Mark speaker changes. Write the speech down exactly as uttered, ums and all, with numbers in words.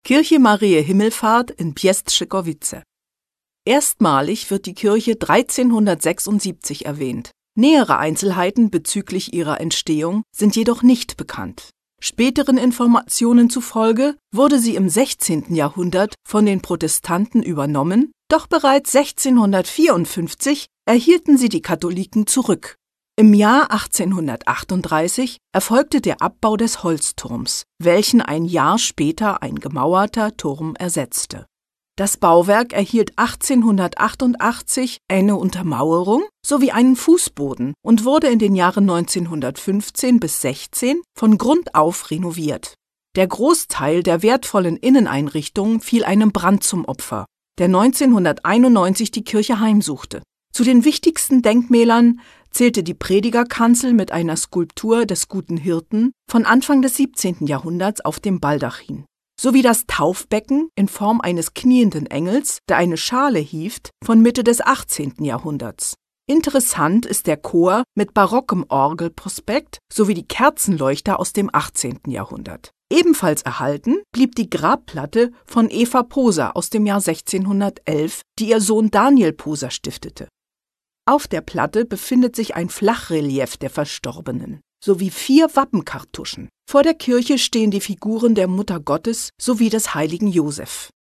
Speaker 1: Kirche Mariä Himmelfahrt in Pieszczykowice. Erstmalig wird die Kirche dreizehnhundertsechsundsiebzig erwähnt. Nähere Einzelheiten bezüglich ihrer Entstehung sind jedoch nicht bekannt. Späteren Informationen zufolge wurde sie im sechzehnten Jahrhundert von den Protestanten übernommen, doch bereits sechzehnhundertvierundfünfzig erhielten sie die Katholiken zurück. Im Jahr achtzehnhundertachtunddreißig erfolgte der Abbau des Holzturms, welchen ein Jahr später ein gemauerter Turm ersetzte. Das Bauwerk erhielt achtzehnhundertachtundachtzig eine Untermauerung sowie einen Fußboden und wurde in den Jahren neunzehnhundertfünfzehn bis sechzehn von Grund auf renoviert. Der Großteil der wertvollen Inneneinrichtungen fiel einem Brand zum Opfer, der neunzehnhunderteinundneunzig die Kirche heimsuchte. Zu den wichtigsten Denkmälern zählte die Predigerkanzel mit einer Skulptur des Guten Hirten von Anfang des siebzehnten Jahrhunderts auf dem Baldachin, sowie das Taufbecken in Form eines knienden Engels, der eine Schale hieft, von Mitte des achtzehnten Jahrhunderts. Interessant ist der Chor mit barockem Orgelprospekt sowie die Kerzenleuchter aus dem achtzehnten Jahrhundert. Ebenfalls erhalten blieb die Grabplatte von Eva Poser aus dem Jahr sechzehnhundertelf, die ihr Sohn Daniel Poser stiftete. Auf der Platte befindet sich ein Flachrelief der Verstorbenen sowie vier Wappenkartuschen. Vor der Kirche stehen die Figuren der Mutter Gottes sowie des heiligen Josef.